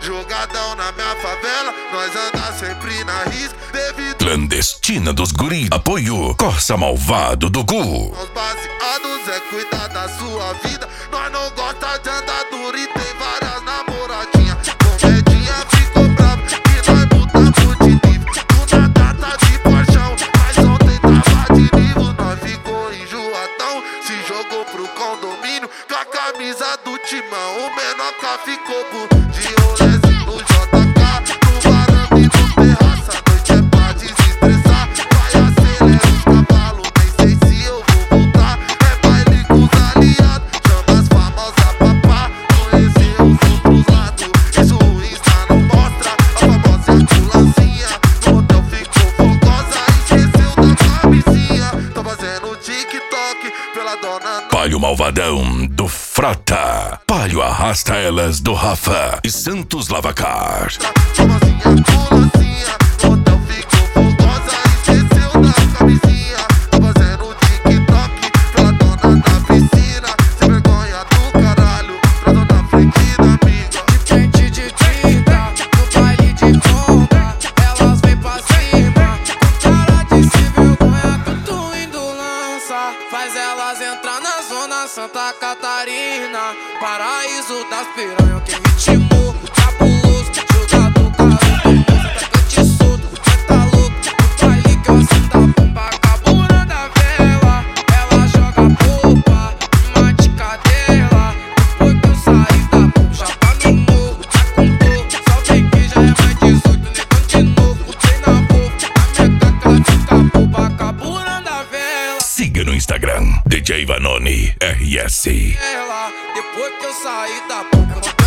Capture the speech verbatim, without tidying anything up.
Jogadão na minha favela, nós anda sempre na risca. Devido Clandestina dos guri, apoio Corsa Malvado do Gu. aos baseados é cuidar da sua vida. Nós não gosta de andar duro e tem várias namoradinhas. Comedinha ficou brava que nós mudamos de nível. Tudo na data de paixão, mas ontem tava de nível. Nós ficou enjoadão, se jogou pro condomínio com a camisa do Timão. O Menoca ficou por de rolezinho no J K, no varanda e no terraço. A noite é pra desestressar, vai acelera os cavalos. Nem sei se eu vou voltar, é baile com os aliados. Chama as famosas papá, conhecer os outros lados. Isso o Insta não mostra, a famosa ambulância. No hotel ficou fogosa, esqueceu da camisinha. Tô fazendo TikTok pela dona. Palio Malvadão do Frota. Palio arrasta elas do Rafa e Santos Lavacar. Famosinha ambulância, no hotel ficou fogosa, esqueceu da camisinha. Tô fazendo TikTok pela dona da piscina. Sem vergonha do caralho, pra dona frente da amiga. De frente de tinta, no baile de conta, elas vêm pra cima. Com cara de se vergonha, tudo indo lança. Faz elas entrar na zona Santa Catarina, paraíso das piranhas. Que ritmo cabuloso, jogador carudo, atacante solto, cê tá louco. No baile que eu sinto a bomba, carburando a vela. Ela joga polpa, uma de cadela. Depois que eu saí da bomba, já tá no morro, já contou. Só vem que já é mais dezoito, negando de novo. Tem na boca, na minha caca fica boba, carburando a vela. Siga no Instagram, D J Vanoni R S. Ela, depois que eu saí da boca,